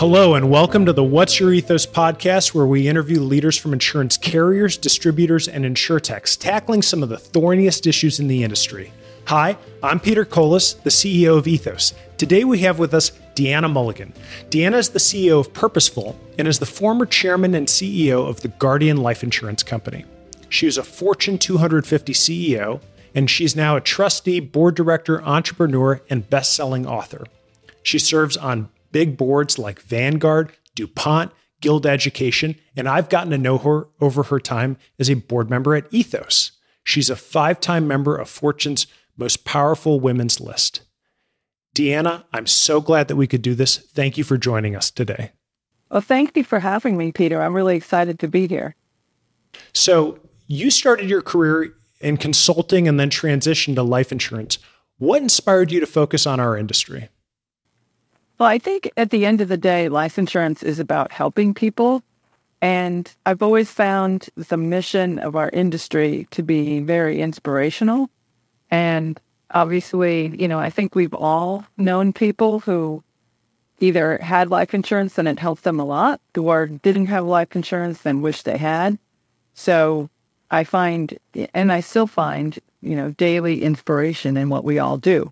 Hello, and welcome to the What's Your Ethos podcast, where we interview leaders from insurance carriers, distributors, and insurtechs, tackling some of the thorniest issues in the industry. Hi, I'm Peter Colas, the CEO of Ethos. Today we have with us Deanna Mulligan. Deanna is the CEO of Purposeful and is the former chairman and CEO of the Guardian Life Insurance Company. She is a Fortune 250 CEO, and she's now a trustee, board director, entrepreneur, and best-selling author. She serves on big boards like Vanguard, DuPont, Guild Education, and I've gotten to know her over her time as a board member at Ethos. She's a 5-time member of Fortune's Most Powerful Women's list. Deanna, I'm so glad that we could do this. Thank you for joining us today. Well, thank you for having me, Peter. I'm really excited to be here. So you started your career in consulting and then transitioned to life insurance. What inspired you to focus on our industry? Well, I think at the end of the day, life insurance is about helping people. And I've always found the mission of our industry to be very inspirational. And obviously, I think we've all known people who either had life insurance and it helped them a lot, or didn't have life insurance and wish they had. So I find, and I still find, daily inspiration in what we all do.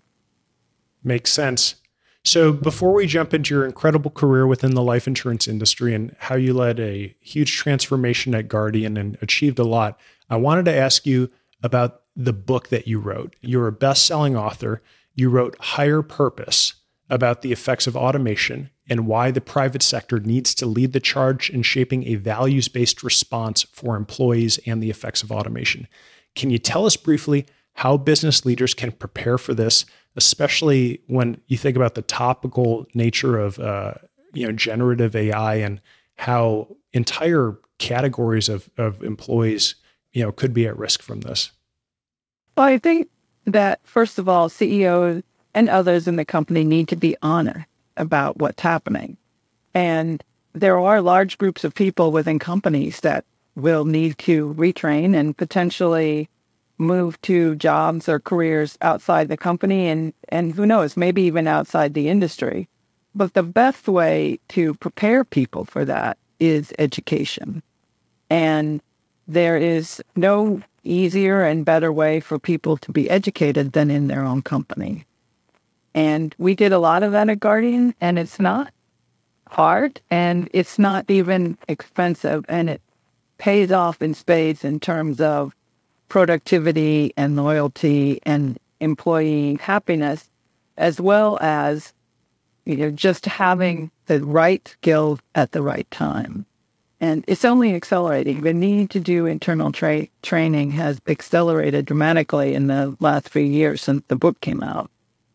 Makes sense. So before we jump into your incredible career within the life insurance industry and how you led a huge transformation at Guardian and achieved a lot, I wanted to ask you about the book that you wrote. You're a best-selling author. You wrote Higher Purpose about the effects of automation and why the private sector needs to lead the charge in shaping a values-based response for employees and the effects of automation. Can you tell us briefly how business leaders can prepare for this, especially when you think about the topical nature of generative AI and how entire categories of employees could be at risk from this? Well, I think that, first of all, CEOs and others in the company need to be honest about what's happening. And there are large groups of people within companies that will need to retrain and potentially move to jobs or careers outside the company and who knows, maybe even outside the industry. But the best way to prepare people for that is education. And there is no easier and better way for people to be educated than in their own company. And we did a lot of that at Guardian, and it's not hard, and it's not even expensive, and it pays off in spades in terms of productivity and loyalty and employee happiness, as well as, just having the right skills at the right time. And it's only accelerating. The need to do internal training has accelerated dramatically in the last few years since the book came out.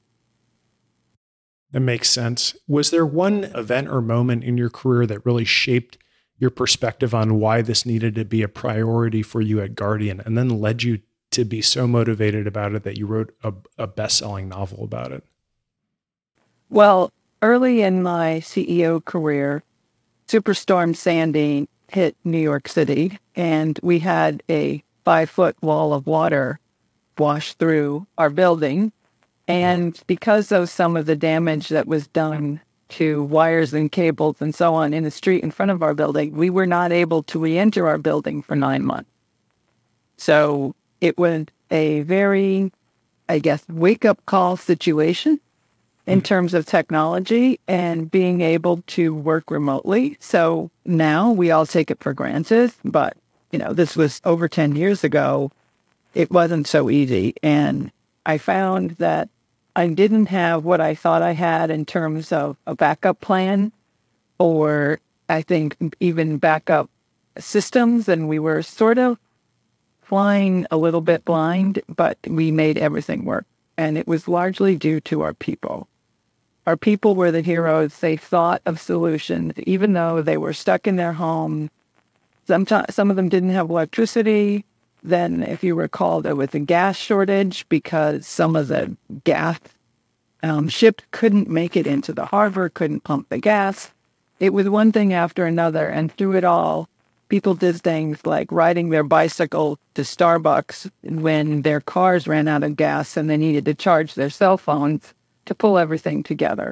That makes sense. Was there one event or moment in your career that really shaped your perspective on why this needed to be a priority for you at Guardian and then led you to be so motivated about it that you wrote a best-selling novel about it? Well, early in my CEO career, Superstorm Sandy hit New York City, and we had a 5-foot wall of water wash through our building. And because of some of the damage that was done to wires and cables and so on in the street in front of our building, we were not able to re-enter our building for 9 months. So it was a very, wake-up call situation in terms of technology and being able to work remotely. So now we all take it for granted, but, this was over 10 years ago. It wasn't so easy. And I found that I didn't have what I thought I had in terms of a backup plan, or I think even backup systems. And we were sort of flying a little bit blind, but we made everything work. And it was largely due to our people. Our people were the heroes. They thought of solutions, even though they were stuck in their home. Sometimes some of them didn't have electricity. Then, if you recall, there was a gas shortage because some of the gas ships couldn't make it into the harbor, couldn't pump the gas. It was one thing after another. And through it all, people did things like riding their bicycle to Starbucks when their cars ran out of gas and they needed to charge their cell phones to pull everything together.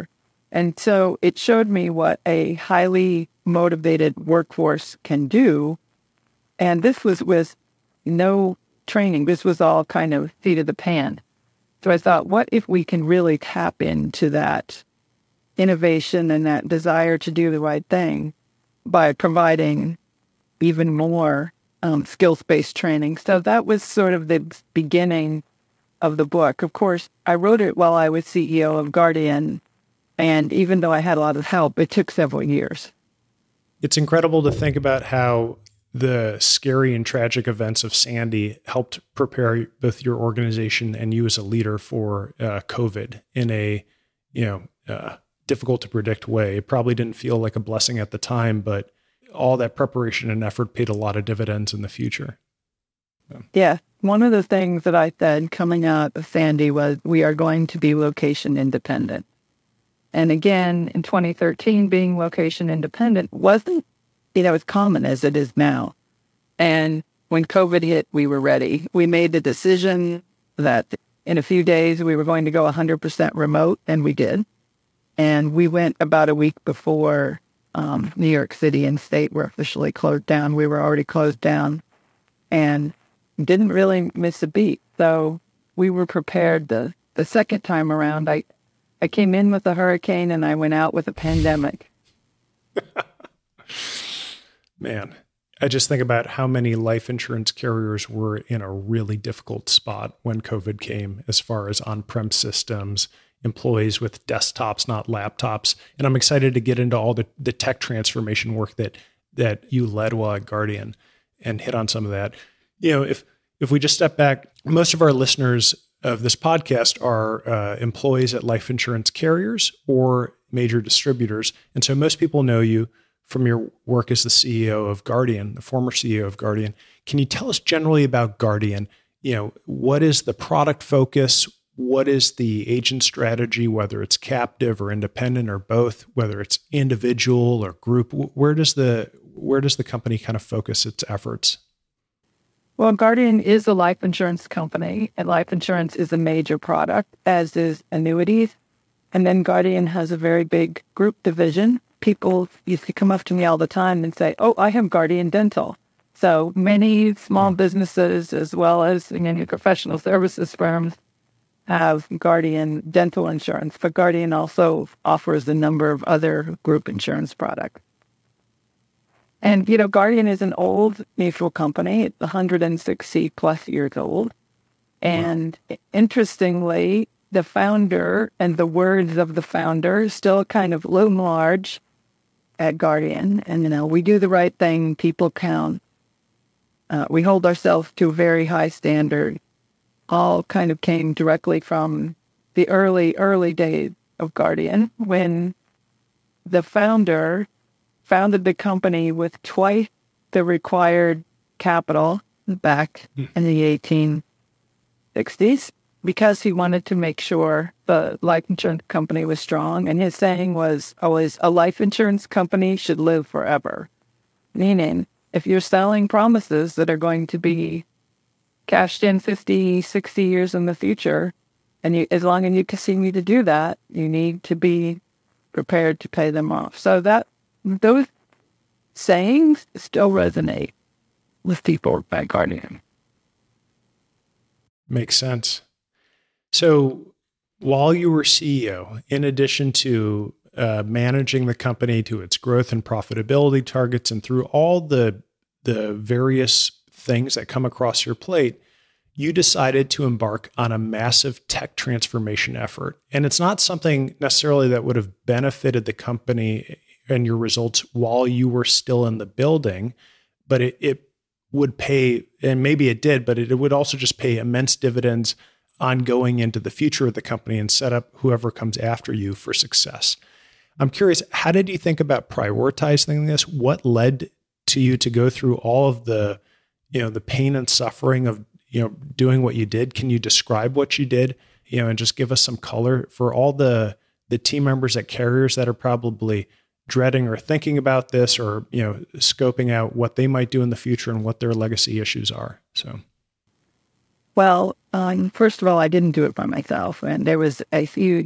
And so it showed me what a highly motivated workforce can do. And this was with no training. This was all kind of seat of the pants. So I thought, what if we can really tap into that innovation and that desire to do the right thing by providing even more skills-based training? So that was sort of the beginning of the book. Of course, I wrote it while I was CEO of Guardian, and even though I had a lot of help, it took several years. It's incredible to think about how the scary and tragic events of Sandy helped prepare both your organization and you as a leader for COVID in a difficult to predict way. It probably didn't feel like a blessing at the time, but all that preparation and effort paid a lot of dividends in the future. Yeah. One of the things that I said coming out of Sandy was we are going to be location independent. And again, in 2013, being location independent wasn't, as common as it is now. And when COVID hit, we were ready. We made the decision that in a few days we were going to go 100% remote, and we did. And we went about a week before New York City and state were officially closed down. We were already closed down and didn't really miss a beat. So we were prepared the second time around. I came in with a hurricane and I went out with a pandemic. Man, I just think about how many life insurance carriers were in a really difficult spot when COVID came, as far as on-prem systems, employees with desktops, not laptops. And I'm excited to get into all the tech transformation work that you led while at Guardian and hit on some of that. If we just step back, most of our listeners of this podcast are employees at life insurance carriers or major distributors. And so most people know you from your work as the CEO of Guardian, the former CEO of Guardian. Can you tell us generally about Guardian? What is the product focus? What is the agent strategy, whether it's captive or independent or both, whether it's individual or group? Where does the company kind of focus its efforts? Well, Guardian is a life insurance company, and life insurance is a major product, as is annuities. And then Guardian has a very big group division. People used to come up to me all the time and say, "Oh, I have Guardian Dental." So many small businesses, as well as many professional services firms, have Guardian dental insurance, but Guardian also offers a number of other group insurance products. And, Guardian is an old mutual company. It's 160 plus years old. And interestingly, the founder and the words of the founder still kind of loom large at Guardian. And, we do the right thing. People count. We hold ourselves to a very high standard. All kind of came directly from the early days of Guardian, when the founder founded the company with twice the required capital back in the 1860s, because he wanted to make sure the life insurance company was strong. And his saying was always, a life insurance company should live forever. Meaning, if you're selling promises that are going to be cashed in 50, 60 years in the future, and as long as you continue to do that, you need to be prepared to pay them off. So those sayings still resonate with people at Guardian. Makes sense. So while you were CEO, in addition to managing the company to its growth and profitability targets, and through all the various things that come across your plate, you decided to embark on a massive tech transformation effort. And it's not something necessarily that would have benefited the company and your results while you were still in the building, but it would pay, and maybe it did, but it would also just pay immense dividends ongoing into the future of the company and set up whoever comes after you for success. I'm curious, how did you think about prioritizing this? What led to you to go through all of the pain and suffering of, doing what you did? Can you describe what you did, and just give us some color for all the team members at carriers that are probably dreading or thinking about this, or, scoping out what they might do in the future and what their legacy issues are? So. Well, first of all, I didn't do it by myself, and there was a huge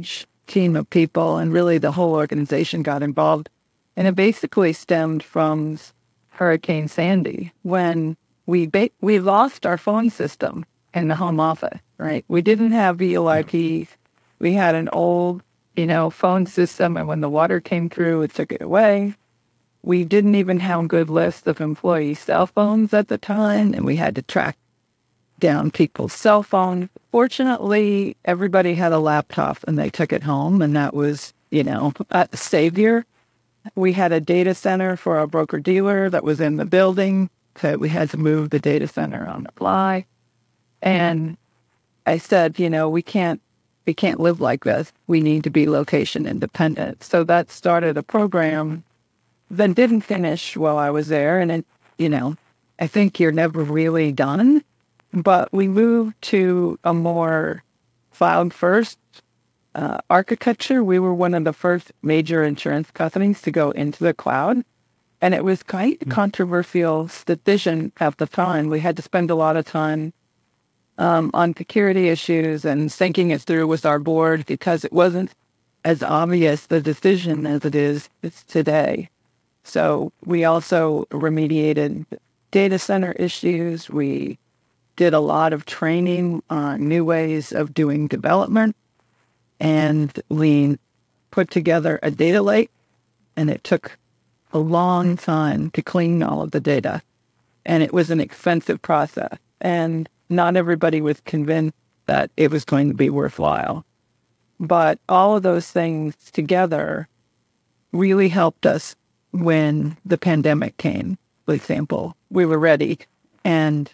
team of people, and really the whole organization got involved. And it basically stemmed from Hurricane Sandy, when we lost our phone system in the home office, right? We didn't have VoIP. We had an old, phone system, and when the water came through, it took it away. We didn't even have a good list of employee cell phones at the time, and we had to track down people's cell phones. Fortunately, everybody had a laptop, and they took it home, and that was, a savior. We had a data center for our broker-dealer that was in the building, so we had to move the data center on the fly. And I said, we can't live like this. We need to be location independent. So that started a program that didn't finish while I was there. And I think you're never really done. But we moved to a more cloud-first architecture. We were one of the first major insurance companies to go into the cloud. And it was quite a controversial decision at the time. We had to spend a lot of time on security issues and thinking it through with our board, because it wasn't as obvious the decision as it's today. So we also remediated data center issues. We did a lot of training on new ways of doing development, and we put together a data lake, and it took a long time to clean all of the data, and it was an expensive process, and not everybody was convinced that it was going to be worthwhile. But all of those things together really helped us when the pandemic came. For example, we were ready, and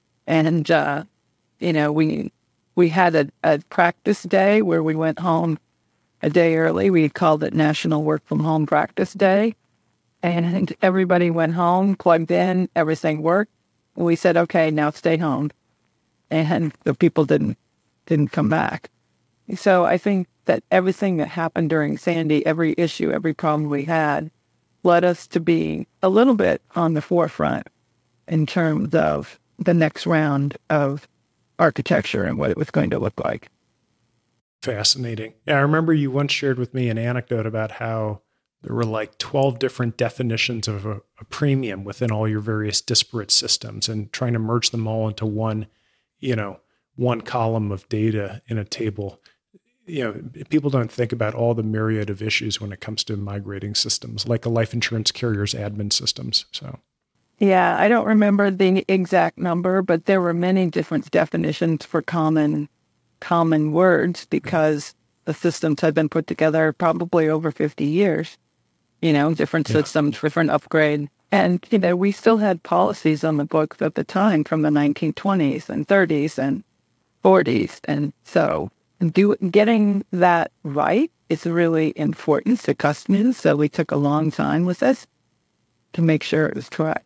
we had a practice day where we went home a day early. We called it National Work From Home Practice Day, and everybody went home, plugged in, everything worked. We said, okay, now stay home, and the people didn't come back. So I think that everything that happened during Sandy, every issue, every problem we had, led us to be a little bit on the forefront in terms of the next round of architecture and what it was going to look like. Fascinating. Yeah, I remember you once shared with me an anecdote about how there were like 12 different definitions of a premium within all your various disparate systems, and trying to merge them all into one column of data in a table. People don't think about all the myriad of issues when it comes to migrating systems, like a life insurance carrier's admin systems. So, yeah, I don't remember the exact number, but there were many different definitions for common words, because the systems had been put together probably over 50 years. Different systems, different upgrade. And, we still had policies on the books at the time from the 1920s and 30s and 40s. And so getting that right is really important to customers. So we took a long time with this to make sure it was correct.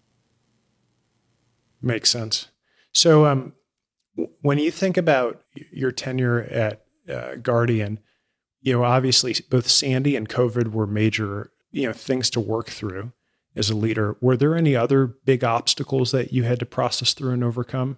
Makes sense. So when you think about your tenure at Guardian, obviously both Sandy and COVID were major, things to work through as a leader. Were there any other big obstacles that you had to process through and overcome?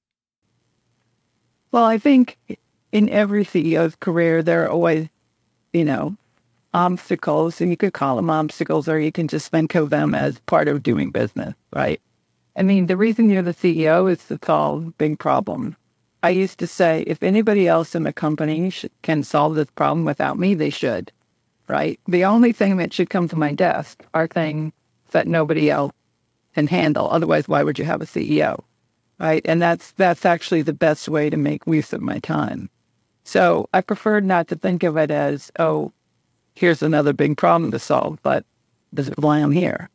Well, I think in every CEO's career, there are always, obstacles, and you could call them obstacles, or you can just think of them as part of doing business, right? I mean, the reason you're the CEO is to solve big problems. I used to say, if anybody else in the company can solve this problem without me, they should, right? The only thing that should come to my desk are things that nobody else can handle. Otherwise, why would you have a CEO, right? And that's actually the best way to make use of my time. So I prefer not to think of it as, oh, here's another big problem to solve, but this is why I'm here.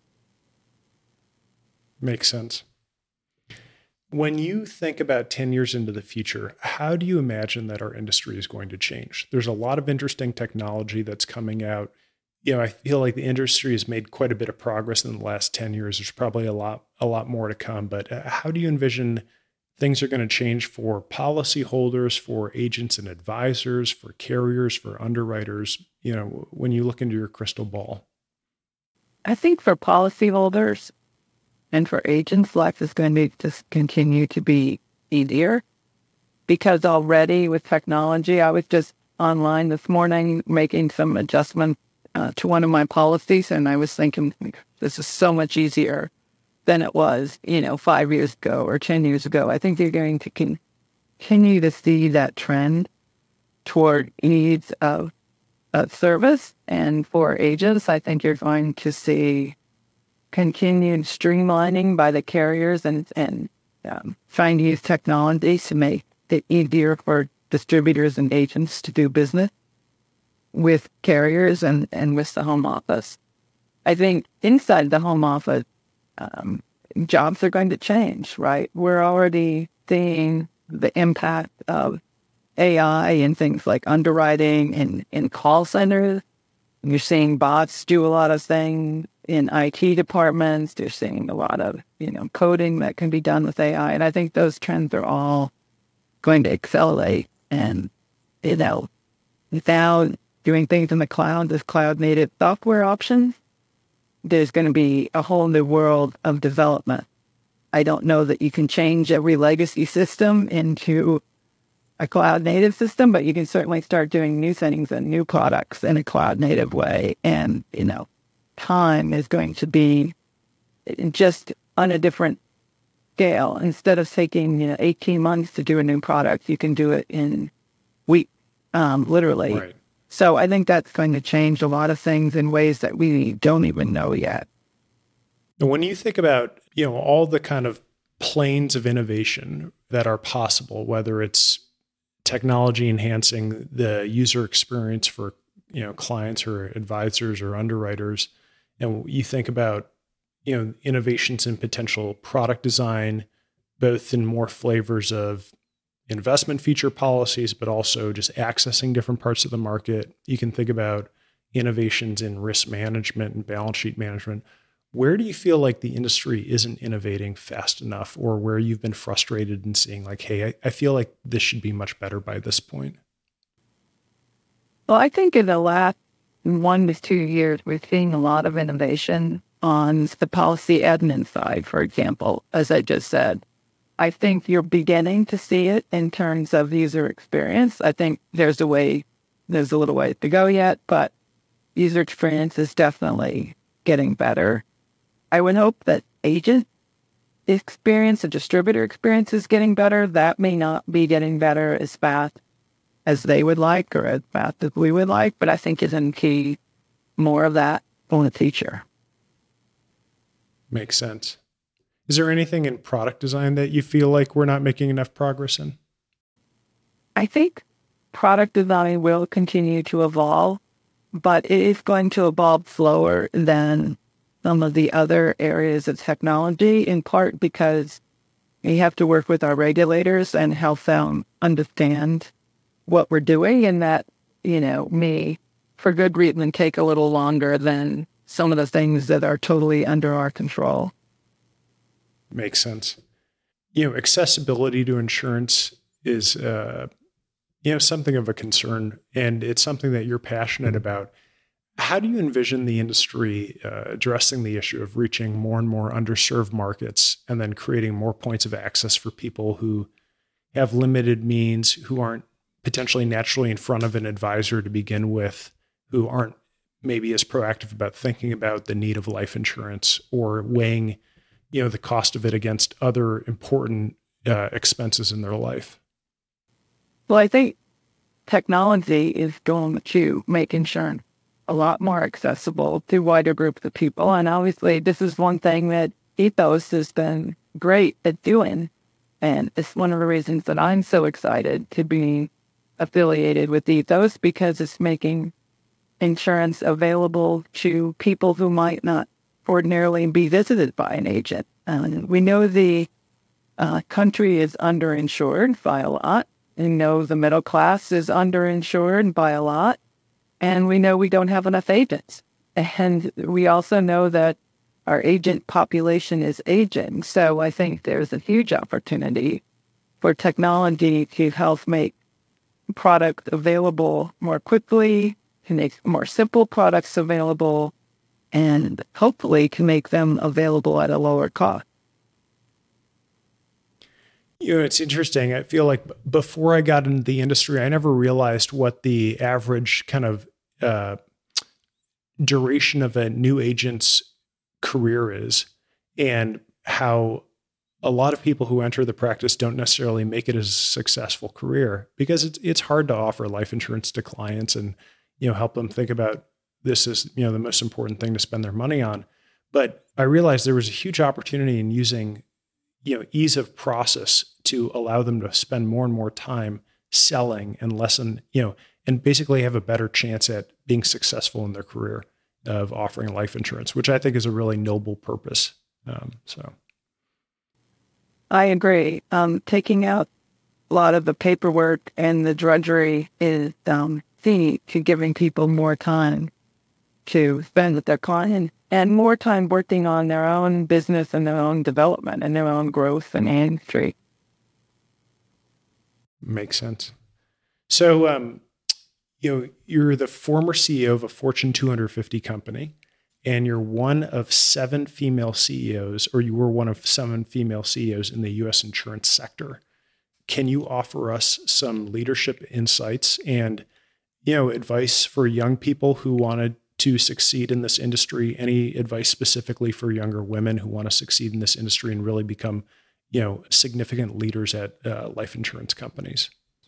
Makes sense. When you think about 10 years into the future, how do you imagine that our industry is going to change? There's a lot of interesting technology that's coming out. I feel like the industry has made quite a bit of progress in the last 10 years. There's probably a lot more to come, but how do you envision things are going to change for policyholders, for agents and advisors, for carriers, for underwriters, when you look into your crystal ball? I think for policyholders and for agents, life is going to just continue to be easier, because already with technology, I was just online this morning making some adjustments to one of my policies, and I was thinking, this is so much easier than it was, 5 years ago or 10 years ago. I think you're going to continue to see that trend toward ease of service. And for agents, I think you're going to see continued streamlining by the carriers and trying to use technology to make it easier for distributors and agents to do business with carriers and with the home office. I think inside the home office, jobs are going to change, right? We're already seeing the impact of AI and things like underwriting and in call centers. You're seeing bots do a lot of things in IT departments. You're seeing a lot of, coding that can be done with AI. And I think those trends are all going to accelerate. And, now doing things in the cloud, this cloud-native software options, there's going to be a whole new world of development. I don't know that you can change every legacy system into a cloud-native system, but you can certainly start doing new things and new products in a cloud-native way. And, time is going to be just on a different scale. Instead of taking, 18 months to do a new product, you can do it in weeks, literally. Right. So I think that's going to change a lot of things in ways that we don't even know yet. And when you think about, all the kind of planes of innovation that are possible, whether it's technology enhancing the user experience for, clients or advisors or underwriters, and you think about, innovations in potential product design, both in more flavors of investment feature policies, but also just accessing different parts of the market. You can think about innovations in risk management and balance sheet management. Where do you feel like the industry isn't innovating fast enough, or where you've been frustrated in seeing like, hey, I feel like this should be much better by this point? Well, I think in the last 1 to 2 years, we're seeing a lot of innovation on the policy admin side, for example, as I just said. I think you're beginning to see it in terms of user experience. I think there's a little way to go yet, but user experience is definitely getting better. I would hope that agent experience, the distributor experience is getting better. That may not be getting better as fast as they would like or as fast as we would like, but I think it's in key more of that on the future. Makes sense. Is there anything in product design that you feel like we're not making enough progress in? I think product design will continue to evolve, but it is going to evolve slower than some of the other areas of technology, in part because we have to work with our regulators and help them understand what we're doing, and that, may, for good reason, take a little longer than some of the things that are totally under our control. Makes sense. Accessibility to insurance is, something of a concern, and it's something that you're passionate about. How do you envision the industry addressing the issue of reaching more and more underserved markets and then creating more points of access for people who have limited means, who aren't potentially naturally in front of an advisor to begin with, who aren't maybe as proactive about thinking about the need of life insurance or weighing, the cost of it against other important expenses in their life? Well, I think technology is going to make insurance a lot more accessible to wider groups of people. And obviously, this is one thing that Ethos has been great at doing. And it's one of the reasons that I'm so excited to be affiliated with Ethos, because it's making insurance available to people who might not ordinarily be visited by an agent. We know the country is underinsured by a lot. We know the middle class is underinsured by a lot. And we know we don't have enough agents. And we also know that our agent population is aging. So I think there's a huge opportunity for technology to help make product available more quickly, to make more simple products available, and hopefully to make them available at a lower cost. It's interesting. I feel like before I got into the industry, I never realized what the average kind of duration of a new agent's career is, and how a lot of people who enter the practice don't necessarily make it as a successful career, because it's hard to offer life insurance to clients and, help them think about this as, the most important thing to spend their money on. But I realized there was a huge opportunity in using, ease of process to allow them to spend more and more time selling and and basically have a better chance at being successful in their career of offering life insurance, which I think is a really noble purpose. So. I agree. Taking out a lot of the paperwork and the drudgery is key to giving people more time to spend with their client and more time working on their own business and their own development and their own growth and industry. Makes sense. So, you're the former CEO of a Fortune 250 company, and you're one of 7 female CEOs, or you were one of 7 female CEOs in the U.S. insurance sector. Can you offer us some leadership insights and, advice for young people who wanted to succeed in this industry? Any advice specifically for younger women who want to succeed in this industry and really become, significant leaders at life insurance companies?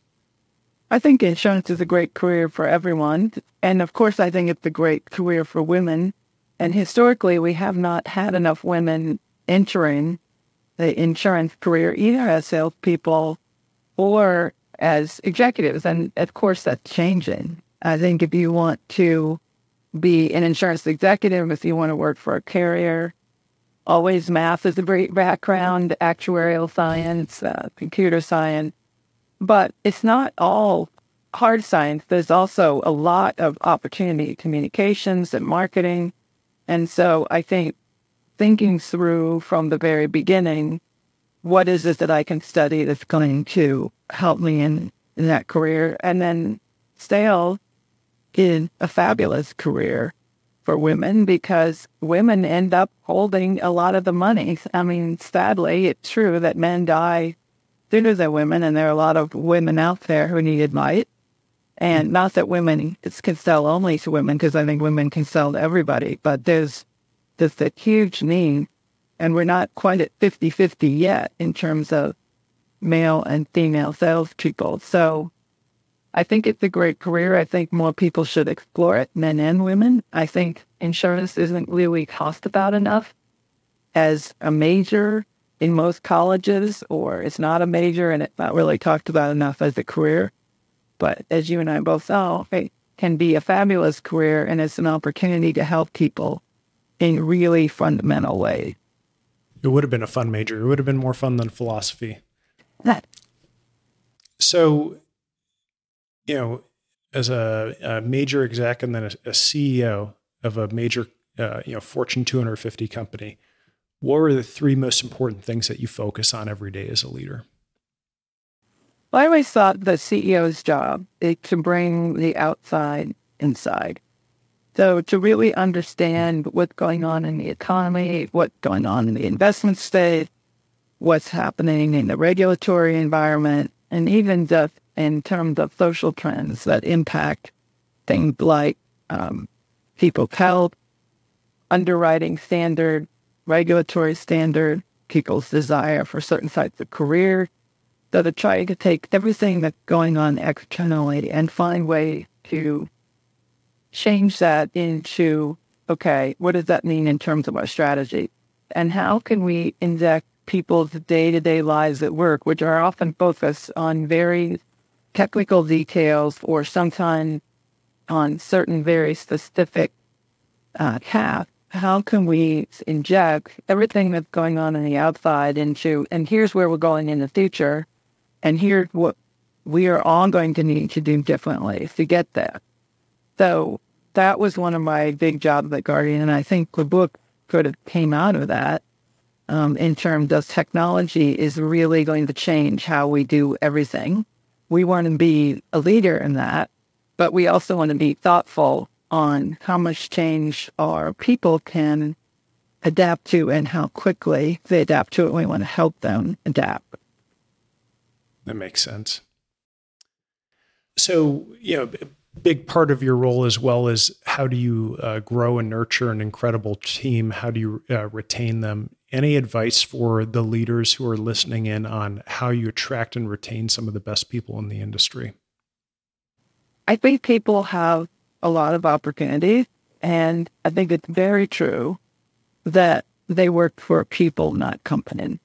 I think insurance is a great career for everyone. And of course, I think it's a great career for women. And historically, we have not had enough women entering the insurance career, either as salespeople or as executives. And of course, that's changing. I think if you want to be an insurance executive, if you want to work for a carrier, always math is a great background, actuarial science, computer science. But it's not all hard science. There's also a lot of opportunity, communications and marketing. And so I think thinking through from the very beginning, what is it that I can study that's going to help me in that career? And then sales is a fabulous career for women because women end up holding a lot of the money. I mean, sadly, it's true that men die sooner than women, and there are a lot of women out there who need advice. And not that women can sell only to women, because I think women can sell to everybody, but there's just a huge need, and we're not quite at 50-50 yet in terms of male and female salespeople. So I think it's a great career. I think more people should explore it, men and women. I think insurance isn't really talked about enough as a major in most colleges, or it's not a major and it's not really talked about enough as a career. But as you and I both know, it can be a fabulous career, and it's an opportunity to help people in really fundamental ways. It would have been a fun major. It would have been more fun than philosophy. That. So, as a major exec and then a CEO of a major, Fortune 250 company, what are the 3 most important things that you focus on every day as a leader? Well, I always thought the CEO's job is to bring the outside inside. So to really understand what's going on in the economy, what's going on in the investment space, what's happening in the regulatory environment, and even just in terms of social trends that impact things like people's health, underwriting standard, regulatory standard, people's desire for certain types of career. So to try to take everything that's going on externally and find ways to change that into, okay, what does that mean in terms of our strategy? And how can we inject people's day-to-day lives at work, which are often focused on very technical details or sometimes on certain very specific tasks? How can we inject everything that's going on the outside into, and here's where we're going in the future, and here's what we are all going to need to do differently to get there. So that was one of my big jobs at Guardian, and I think the book could have came out of that in terms of technology is really going to change how we do everything. We want to be a leader in that, but we also want to be thoughtful on how much change our people can adapt to and how quickly they adapt to it. We want to help them adapt. That makes sense. So, a big part of your role as well is how do you grow and nurture an incredible team? How do you retain them? Any advice for the leaders who are listening in on how you attract and retain some of the best people in the industry? I think people have a lot of opportunities, and I think it's very true that they work for people, not companies.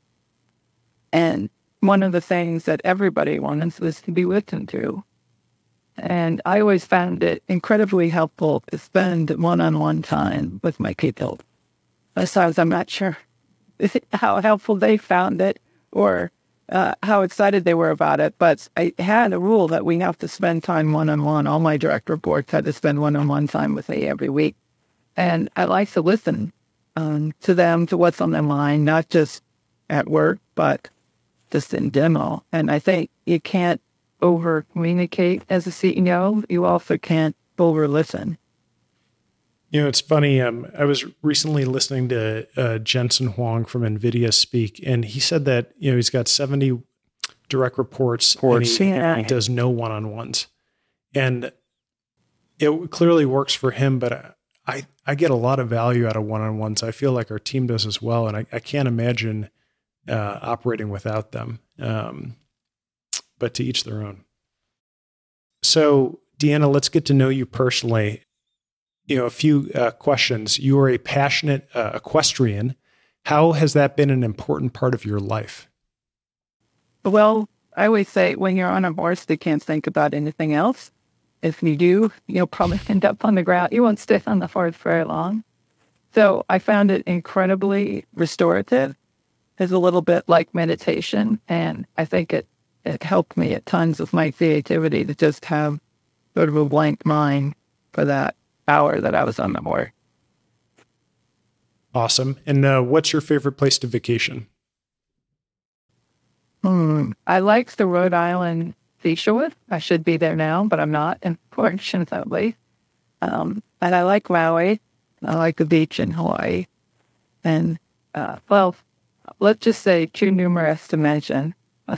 And one of the things that everybody wants is to be listened to. And I always found it incredibly helpful to spend one-on-one time with my people. Besides, I'm not sure how helpful they found it or how excited they were about it. But I had a rule that we have to spend time one-on-one. All my direct reports had to spend one-on-one time with me every week. And I like to listen to them, to what's on their mind, not just at work, but just in general. And I think you can't over-communicate as a CEO. You also can't over-listen. It's funny. I was recently listening to Jensen Huang from NVIDIA speak, and he said that, he's got 70 direct reports and he does no one-on-ones. And it clearly works for him, but I get a lot of value out of one-on-ones. I feel like our team does as well, and I can't imagine operating without them. But to each their own. So, Deanna, let's get to know you personally. A few questions. You are a passionate equestrian. How has that been an important part of your life? Well, I always say when you're on a horse, you can't think about anything else. If you do, you'll probably end up on the ground. You won't stay on the horse very long. So I found it incredibly restorative. It's a little bit like meditation, and I think it helped me at times with my creativity to just have sort of a blank mind for that hour that I was on the horse. Awesome. And what's your favorite place to vacation? I like the Rhode Island seashore. I should be there now, but I'm not, unfortunately. And I like Maui. I like the beach in Hawaii. And, let's just say too numerous to mention.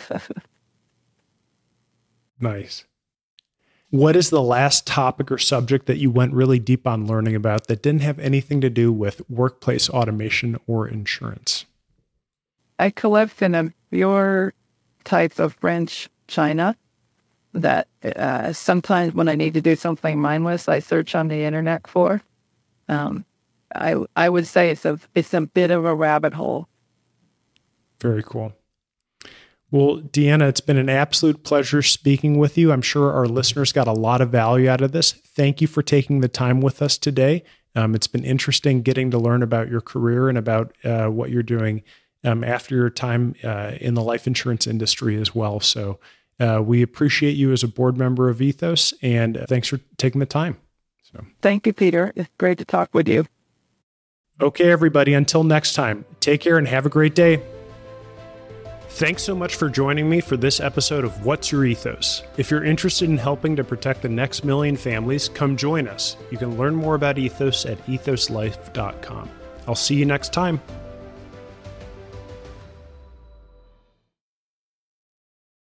Nice. What is the last topic or subject that you went really deep on learning about that didn't have anything to do with workplace automation or insurance? I collect in a pure type of French China that sometimes when I need to do something mindless, I search on the internet for. I would say it's a bit of a rabbit hole. Very cool. Well, Deanna, it's been an absolute pleasure speaking with you. I'm sure our listeners got a lot of value out of this. Thank you for taking the time with us today. It's been interesting getting to learn about your career and about what you're doing after your time in the life insurance industry as well. So we appreciate you as a board member of Ethos, and thanks for taking the time. So, thank you, Peter. It's great to talk with you. Okay, everybody, until next time, take care and have a great day. Thanks so much for joining me for this episode of What's Your Ethos? If you're interested in helping to protect the next million families, come join us. You can learn more about Ethos at ethoslife.com. I'll see you next time.